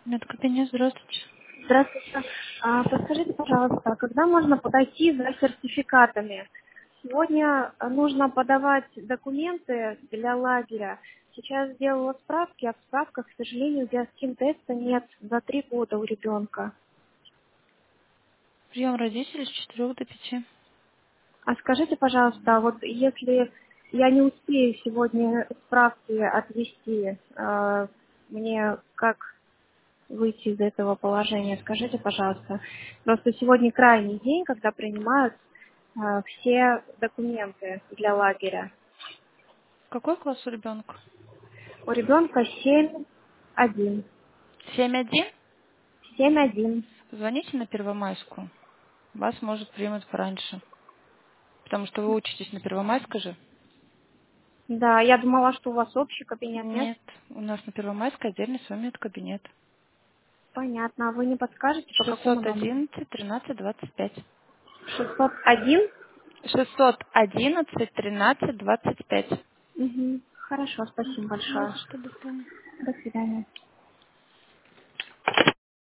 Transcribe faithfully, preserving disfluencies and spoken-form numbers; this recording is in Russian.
Медкабинет, здравствуйте. Здравствуйте. А, Подскажите, пожалуйста, когда можно подойти за сертификатами? Сегодня а, нужно подавать документы для лагеря. Сейчас сделала справки, а в справках, к сожалению, диастин-теста нет за три года у ребенка. Прием родителей с четырех до пяти. А скажите, пожалуйста, вот если я не успею сегодня справки отвести, а, мне как выйти из этого положения? Скажите, пожалуйста. Просто сегодня крайний день, когда принимают а, все документы для лагеря. Какой класс у ребенка? У ребенка семь один. Семь один. семь один. Звоните на Первомайскую. Вас, может, примут пораньше. Потому что вы учитесь на Первомайской же. Да, я думала, что у вас общий кабинет, нет? Нет, у нас на Первомайской отдельный свой медкабинет. Понятно. А вы не подскажете, по какому шестьсот номеру? одиннадцать тринадцать двадцать пять. шестьсот один. шестьсот одиннадцать тринадцать двадцать пять. Угу. Хорошо, спасибо Не за большое. что, до свидания. До свидания.